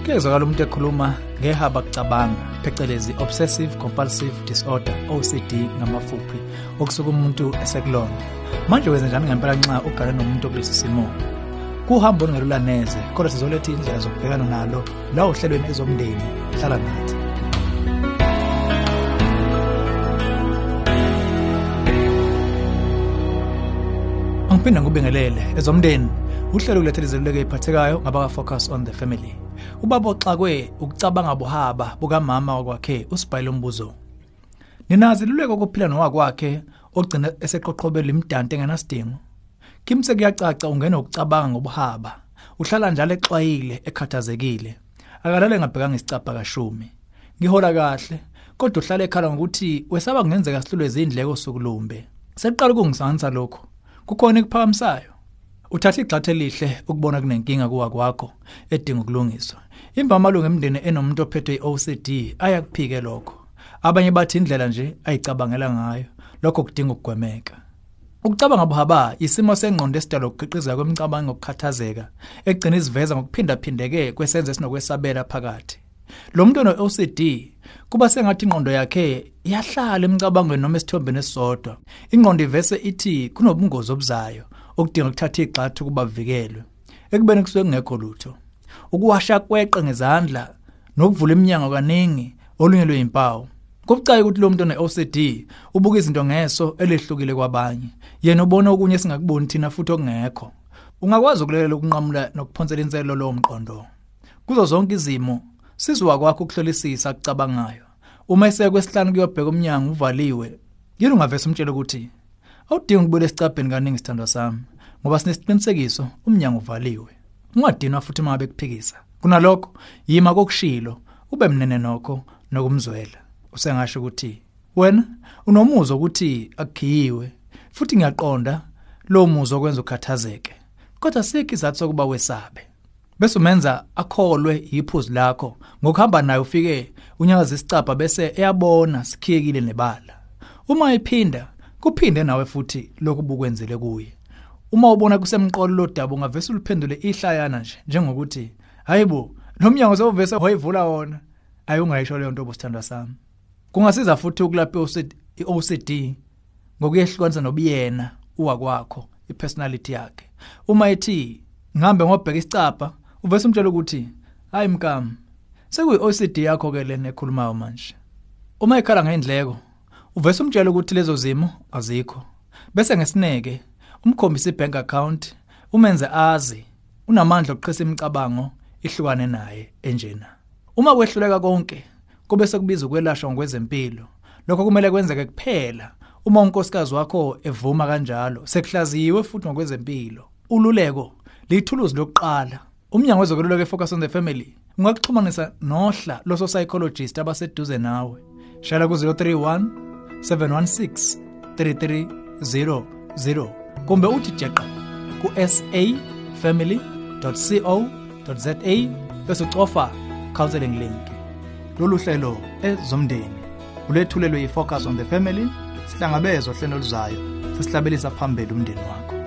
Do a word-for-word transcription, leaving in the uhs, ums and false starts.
Kezwakala umuntu ekhuluma ngehaba kucabanga phecelezi obsessive compulsive disorder O C D ngamafuphi okusuka umuntu esekulona. Manje wenza njani ngempela nxa ugale nomuntu kulesi simo? Kuhamba ongelula neze kodwa sizoletha indlela zokubhekana nalo la uhlelweni ezomndeni hlala nathi. Angiphinda ngubingelele ezomndeni uhlelo kulethele izeluleko eziphathekayo ngaba focus on the family. Ubaba oxakwe ukucabanga buhaba bukamama wakwakhe uSibhayile Mbuzo. Ninazi iluleko ukuphila nowakwakhe ogcina eseqoqobela imidante engenasidingo. Kimse kuyacaca ungena ukucabanga ngobuhaba. Uhlala njalo exwayile ekhathazekile. Akalale ngabhekanga isicapha kashumi. Ngihola kahle kodwa uhlala ekhala ngokuthi wesaba kungenzeka sihlulwe izindleko sokulumbe. Seqala ukungisanza lokho. Kukhona ikuphakamisayo. Uthatha igxathe lihle ukubona kunenkinga kuwa kwakho edinga ukulungiswa. Imba amalungu emndeni enomuntu ophethe i-O C D ayakuphike lokho. Abanye bathi indlela nje ayicabangela ngayo lokho kudinga ukugwemeka. Ukucabanga buhaba isimo sengqondo esidala ukukhiqiza kwemicabango ngokukhathazeka egcina iziveza ngokuphinda phindeke kwesenze sinokwesabela phakathi. Lo muntu ono-O C D kuba sengathi ingqondo yakhe iyahlala emicabangweni noma esithombeni esisodwa. Ingqondo ivese ithi kunobungozi obuzayo okudinga ukuthatha igxathu kuba vikelwe. Ekubeni kusuke kungekho lutho. Ukuwasha kweqe ngezandla nokuvula iminyango kaningi olunyelwe impawu. Kubucayi ukuthi lo muntu one-O C D ubuka izinto ngeso elehlukile kwabanye. Yena ubona okunye singakuboni thina futhi okungekho. Ungakwazi ukulelela ukunqamula nokuphonsela inselo lo mqondo. Kuzo zonke izimo sizwa kwakho ukuhlolisisa akucabangayo. Uma esekwesihlanu kuyobheka umnyango uvaliwe, yini ungavesa umtshela ukuthi awudingi ukubuyela esicabheni kaningi sithandwa sami ngoba sinesiqinisekiso umnyango uvaliwe. Ungadinwa futhi uma bekuphikisa. Kunalokho yima kokushilo ube mnene nokho nokumzwela. Usengasho ukuthi wena unomuzwa ukuthi akhiyiwe futhi ngiyaqonda lo muzwa okwenza ukhathazeke. Kodwa sikho izathu sokuba wesabe. Bese umenza akholwe iphuzu lakho ngokuhamba naye ufike unyakaza isicapha bese eyabona sikhiyekile nebala. Uma ephinda kuphinde nawe futhi lokhu bukwenzele kuye. Uma ubona kusemqolo lo daba ungavesa uliphendule ihlayana nje njengokuthi hayibo nomnyango sewuvese wayivula wona ayungayisho leyo nto obusithandwa sami. Kungasiza futhi ukulapha i-O C D ngokuyehlukanisa nobuyena uwakwakho ipersonality yakhe. Uma ethi ngihambe ngobheka isicapha uvese umtshela ukuthi hayi mkami sekuyi-O C D yakho ke lena ekhulumayo manje. Uma ekhala ngendleko uvese umtshela ukuthi lezo zimo azikho. Bese ngesineke umkhombisa ibank account umenze azi unamandla okuqhisa imicabango ihlukane naye enjena. Uma kwehluleka konke kube sekubiza ukwelashwa ngokwezempilo. Lokho kumele kwenzeke kuphela uma unkosikazi wakho evuma kanjalo sekuhlaziyiwe futhi ngokwezempilo. Ululeko lithuluzi lokuqala. Umnyango wezokululeka efocus on the family ungakuxhumanisa nohla loso psychologist abaseduze nawe. Shala ku zero three one seven one six three three zero zero kumbe uthi jeqa ku s a family dot co dot za bese ucofa counseling link. Lolu hlelo ezomndeni ulethulelwe yi-Focus on the Family sihlangabezwe hlelo luzayo sesihlabelisa phambili umndeni wakho.